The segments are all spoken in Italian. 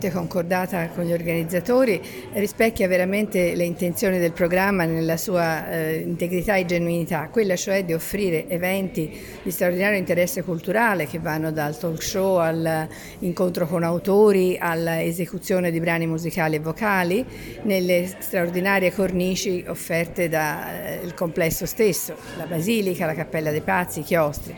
concordata con gli organizzatori rispecchia veramente le intenzioni del programma nella sua integrità e genuinità, quella cioè di offrire eventi di straordinario interesse culturale che vanno dal talk show all'incontro con autori all'esecuzione di brani musicali e vocali nelle straordinarie cornici offerte dal complesso stesso, la Basilica, la Cappella dei Pazzi, i chiostri.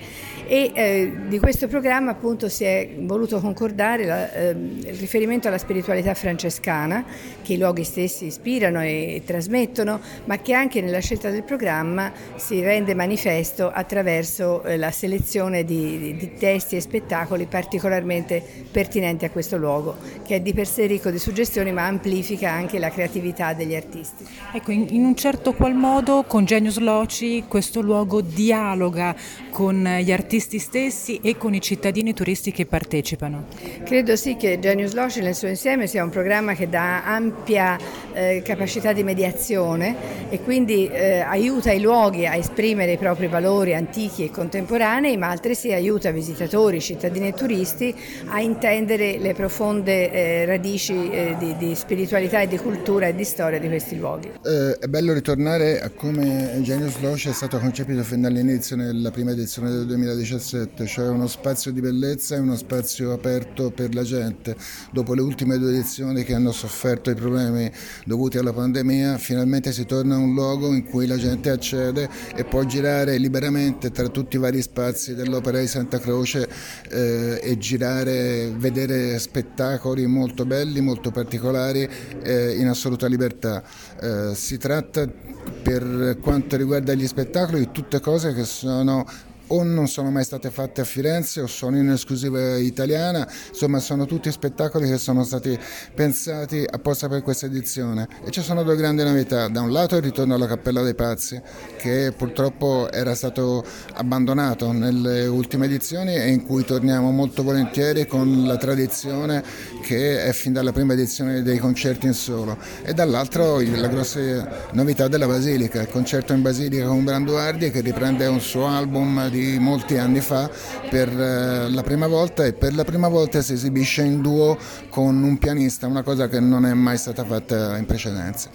E di questo programma appunto si è voluto concordare il riferimento alla spiritualità francescana che i luoghi stessi ispirano e trasmettono, ma che anche nella scelta del programma si rende manifesto attraverso la selezione di testi e spettacoli particolarmente pertinenti a questo luogo, che è di per sé ricco di suggestioni ma amplifica anche la creatività degli artisti. Ecco, in un certo qual modo con Genius Loci questo luogo dialoga con gli artisti stessi e con i cittadini turisti che partecipano. Credo sì che Genius Loci nel suo insieme sia un programma che dà ampia capacità di mediazione e quindi aiuta i luoghi a esprimere i propri valori antichi e contemporanei, ma altresì aiuta visitatori, cittadini e turisti a intendere le profonde radici di spiritualità e di cultura e di storia di questi luoghi. È bello ritornare a come Genius Loci è stato concepito fin dall'inizio nella prima edizione del 2017, cioè uno spazio di bellezza e uno spazio aperto per la gente. Dopo le ultime due edizioni che hanno sofferto i problemi dovuti alla pandemia, finalmente si torna a un luogo in cui la gente accede e può girare liberamente tra tutti i vari spazi dell'Opera di Santa Croce e girare, vedere spettacoli molto belli, molto particolari in assoluta libertà. Si tratta, per quanto riguarda gli spettacoli, di tutte cose che o non sono mai state fatte a Firenze o sono in esclusiva italiana, insomma sono tutti spettacoli che sono stati pensati apposta per questa edizione. E ci sono due grandi novità: da un lato il ritorno alla Cappella dei Pazzi, che purtroppo era stato abbandonato nelle ultime edizioni e in cui torniamo molto volentieri con la tradizione che è fin dalla prima edizione dei concerti in solo, e dall'altro la grossa novità della Basilica, il concerto in Basilica con Branduardi, che riprende un suo album di molti anni fa per la prima volta, e per la prima volta si esibisce in duo con un pianista, una cosa che non è mai stata fatta in precedenza.